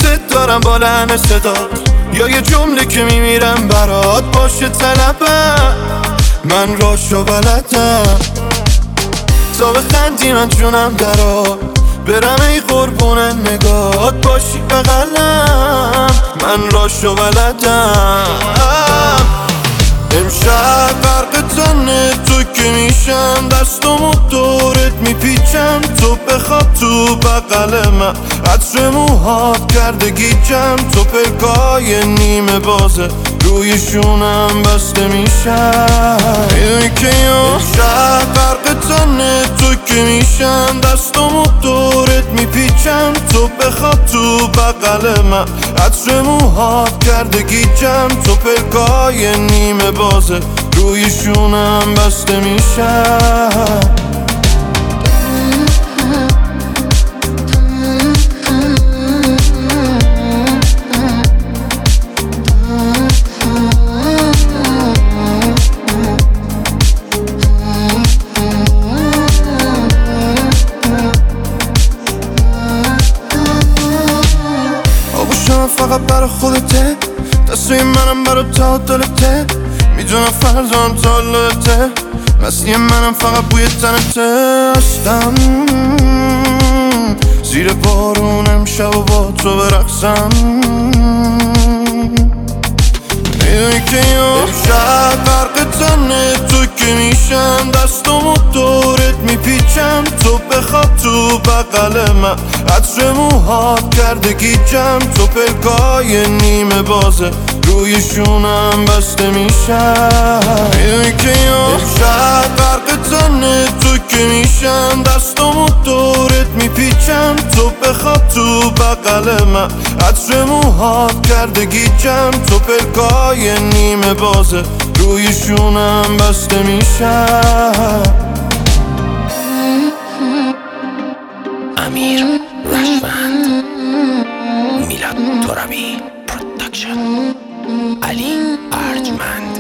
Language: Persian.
دوست دارم با لحن صدا، یا یه جمله که میمیرم برات باشه طلبم. من راشو بلدم تا بخندی من جونم درات، برم ای قربون نگات باشی بغلم. من راشو بلدم. امشب غرق تنه تو که میشم، دستمو دورت میپیچم، تو بخواب تو بغل من، عطر موهات کرده گیجم، تو پلکای نیمه بازه روی شونم بسته میشم. میدونی که امشب غرق تنه تو که میشم، دستمو دورت میپیچم، تو بخواب تو بغل من، عطر موهات کرده گیجم، تو پلکای نیمه بازه روی شونم بسته میشم. فقط برا خودته، دستوی منم برا تا دلته، میدونم فرزان تا لته، مستی منم فقط بوی تنته. هستم زیر بارونم شب و با تو برقصم. میدونی که امشب غرق تنه تو که میشم، دستمو دورت میپیچم، تو بخواب تو بغل من، عطر موهات کرده گیجم، تو پلکای نیمه بازه روی شونم بسته میشم. میدونی که امشب غرق تنه تو که میشم، دستمو دورت میپیچم، تو بخواب تو بغل من، عطر موهات کرده گیجم، تو پلکای نیمه بازه روی شونم بسته میشم. امیر رشوند، میلاد ترابی پروداکشن، علی ارجمند.